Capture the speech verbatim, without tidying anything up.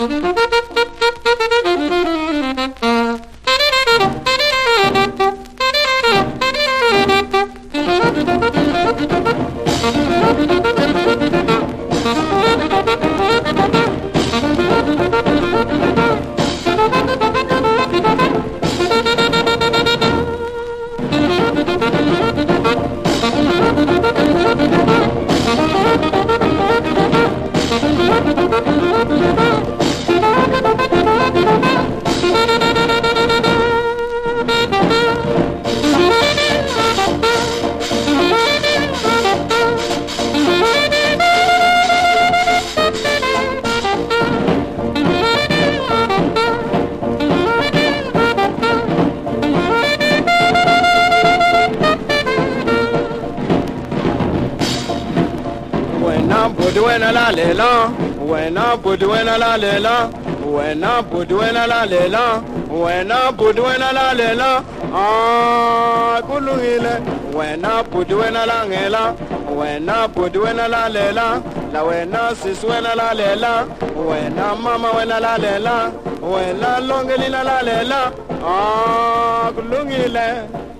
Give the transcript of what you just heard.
Buduena la lela, wena buduena la lela, wena buduena la lela, wena buduena la lela, ah kulungile, wena buduena la ngela, wena buduena la lela, la wena siswena la lela, wena mama wena la lela, wena longelina la lela, ah kulungile.